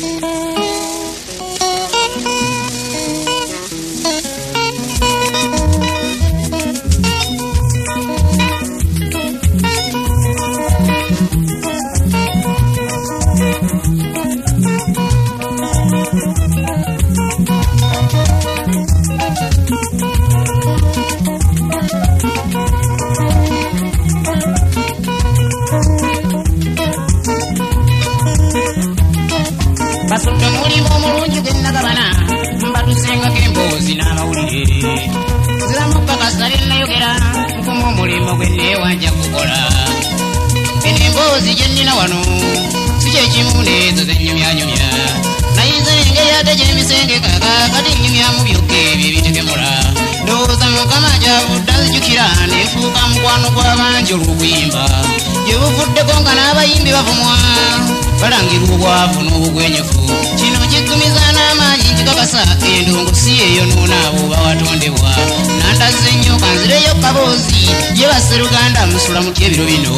Basudde mulimu omulungi gwe nnagabana mbatusengako emboozi n'amawulire nziramuka kasale nayogera nfumu omulimu gwe neewanja kukola eno emboozi gye nnina wano si kyekimu n'ezo zennyumyanyumya naye nze engeri ate gyemisengekaka kati nnyumyamu byokka ebyo ebitegemula ndowooza mukama gyavudde azijukira neefuuka mukwano gw'abangi olw'okuyimba gye buvuddeko nga n'abayimbi bavumwa balangirwa obwavu n'obugwenyefu kino kiggumiza n'amaanyi nkikakasa endongo si yeeyonoona abo bawatondebwa nandazze nnyo kanzireyo kaboozi gye basseruganda musula mutya ebiro bino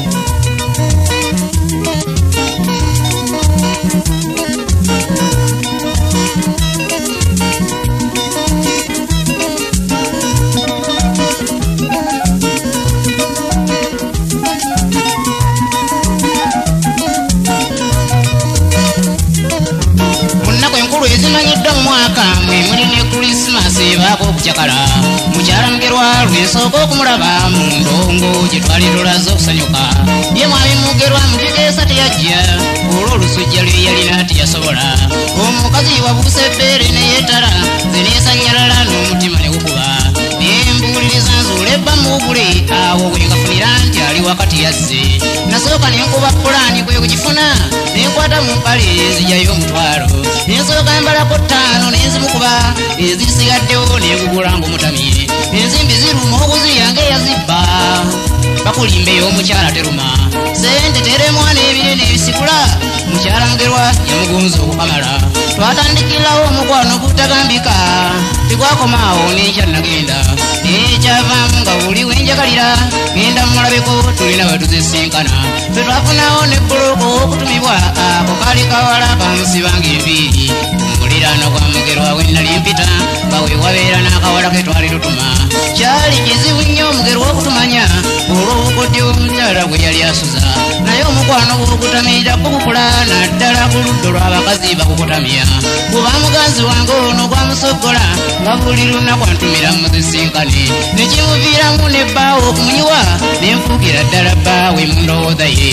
ezimanyiddwa mu mwaka mwe muli ne Krismasi ebaako okucakala mukyala mugerwa lwensooka okumulaba mu ndongo gye twali tulaze okusanyuka ye mwami mugerwa mugiteesa teyajja olw'olusujja lwe yalina teyasobola omukazi wabuusa ebbeere neyeetala ze neesanyalala n'omutima ne gukuba nembuuliriza nzuula ebba muugule awo bwe ngafunira nti ali wakati yazze nasooka nenkuba pulaani kwe kugifuna nenkwata mu mpale nzijayo omutwalo nensooka mbalako 5 nenzimukuba ezisigaddewo negugula ng'omutamye enzimbi ziruma okuziryange yazibba bakulimba ey'omukyala teruma sente teremwa n'ebirene ebisikula mukyala mugerwa yamugonza okukamala twatandikirawo omukwano gutagambika tegwakomaawo n'ekya nagenda ekyavaamu nga buli wenjagalira genda mumulabeko tulina batuzisinkana fe twafunawo ne bbuloko okutumibwa ako kali kawala kamusibanga enviiri omuliraano gwa mugerwa we nali mpita nga we wabeera n'akawala ke twali tutuma kyali kizibu nnyo omugerwa okutumanya olw'obukodyo omukyala gwe yali asuza naye omukwano gw'okutamirira gugukula naddala ku ludda lw'abakazi bakukutamya kuba muganzi wange ono gwamusogola nga buli lunaku antumira muzisinkane nekimuviiramu nebbaawo okumunyiwa nenfuukira ddala bbaawe mu ndowooza ye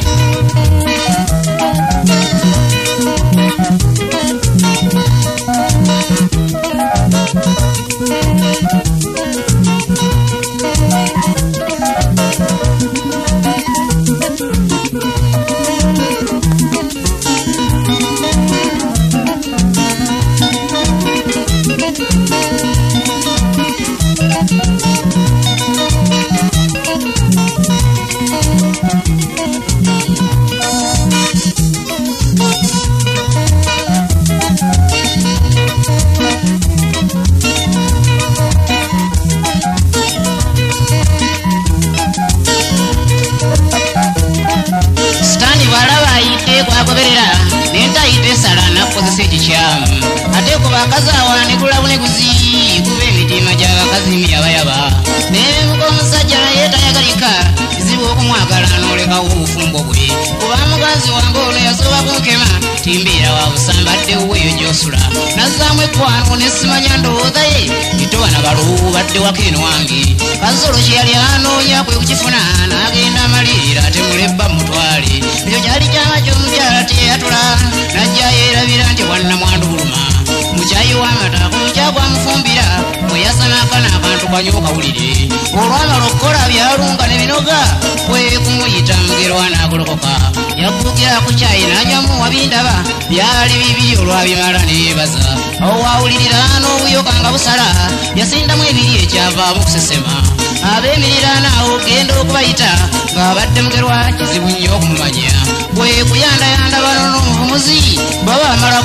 ate ku bakazi awanegula buneguzi kuba emitima gy'abakazi miyabayaba nebemuka omusajja naye tayagalika kizibu okumwagala n'olekawo obufumbo bwe kuba muganzi wange ono yasoba kunkema timbeera wa busambadde weeyo gy'osula nazzaamu ekwano nesimanya ndowooza ye itobana balubu badde wakeeno wange kazolo kye yali anoonya kwe kukifuna n'agenda amalirira temulebba mutwale ekyo kyali kyama ky'omukyala teyatula najja yeerabira nti wannamwandu buluma mukyayi w'amata ku mukyagwamufumbira bwe yasanaka n'akantu kanyo kawulire olwamala okukola byalunga ne binoga kwe kumuyita mugerwa n'agolokoka yaggukira ku kyayi n'anywamu wabindaba byali bibiri olwabimala neyebaza awo wawulirira n'obuyoka nga busala yasindamu ebiri ekyavaamu kusesema abeemiriraana awo genda okubayita ng'abadde mugerwa kizibu nnyo okumumanya kwe kuyandayanda bano n'omuvumuzi baba amalako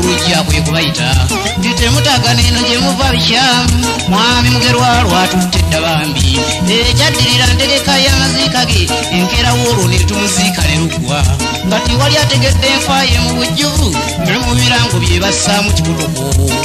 olujja kwe kubayita nti temutagana eno gye muva bikyamu mwami Mugerwa lwatutte edda bambi ekyaddirira ntegeka y'amaziika ge enkerawo olwo ne tumuziika ne luggwa nga tiwali ategedde enfa ye mu bujjuvu ne mu birango bye bassaamu kikutuko.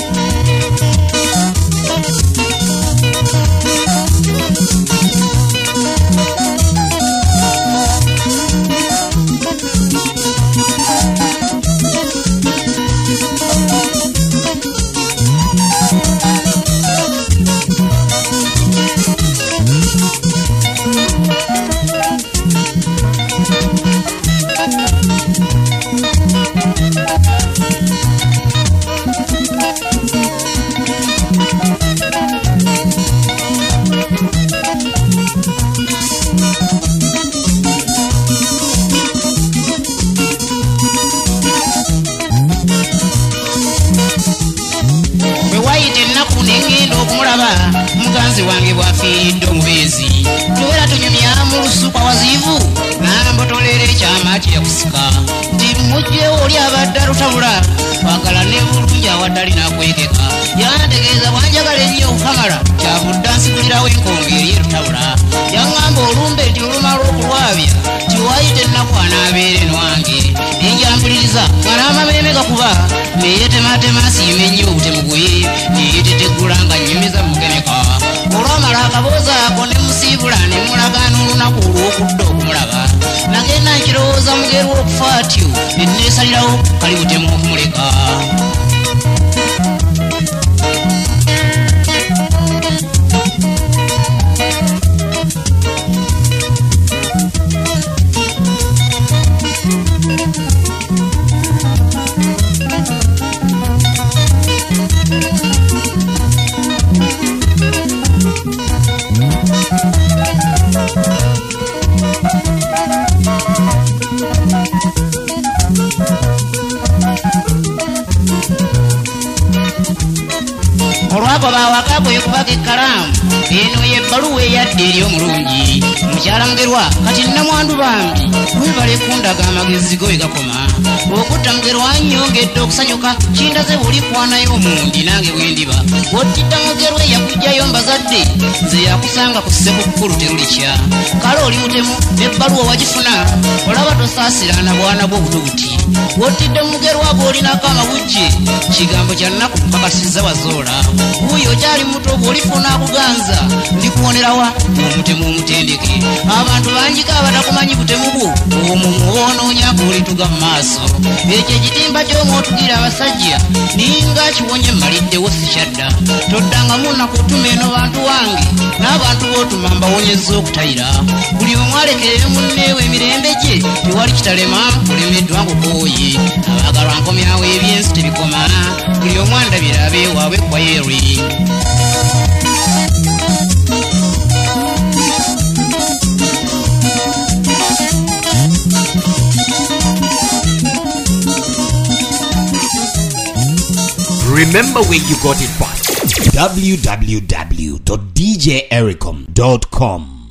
Muganzi wange bwafiiridde omubeezi tubeera tunyumya mu lusuku awaziivu nambotolera ekyama kyeyakusika nti mujjewo oli abadde alutabula twagala ne bulungi awaddali nakwekeka yantegeeza bwanjagala ennyo okukamala kyavudde ansigulirawo enkonge eri erutabula yaŋŋamba olumbe nti olumala okulwabya tiwayita ennaku anaabeera eno wange nenjampuliriza nga n'amameeme gakuba neyetematema asiima ennyo obutemugwe neyeteteggula nga nnyumiza mugeneka olwamala akabooza ako ne musiibula ne mulagaana olunaku olw'okudda okumulaba nagenda nkirowooza Mugerwa okufa atyo enneesalirawo kali butemu okumuleka. Olwagoba awaka bwe kubaga ekkalaamu eno y'ebbaluwa eyadde eri omulungi mukyala Mugerwa kati nnamwandu bambi webale kundaga amagezi go egakoma okutta Mugerwa nnyongedde okusanyuka kindaze buli kwanayo omundi nange bwendiba wotidda Mugerwa yakujjayo mbazadde nze yakusanga ku ssekukkulu terulikya kale oli mutemu n'ebbaluwa wagifuna olaba tosaasirana bwana bw'obuto buti wotidde Mugerwa bw'olinako amabujje kigambo kya nnaku mpakasizza wazoola wuyo kyali muto bw'olifuna akuganza ndikuwonerawa omutemu omutendeke abantu banjika abatakumanyi butemu bwo omwo muwonoonyako olituga mu maaso ekyo ekitimba ky'omwotugira abasajja ninga kiwonye mmaliddewo sikyadda toddangamu nakutuma eno bantu wange n'abantu b'otuma mbawonyezza okutayira buli omu alekerere munneewe emirembe gye tewali kitalema olemeddwa ngukooye abaagalwa nkomyawo ebyensi tebikoma buli omu andabira abeewaabwe kwa yeri. Remember where you got it from. www.djericom.com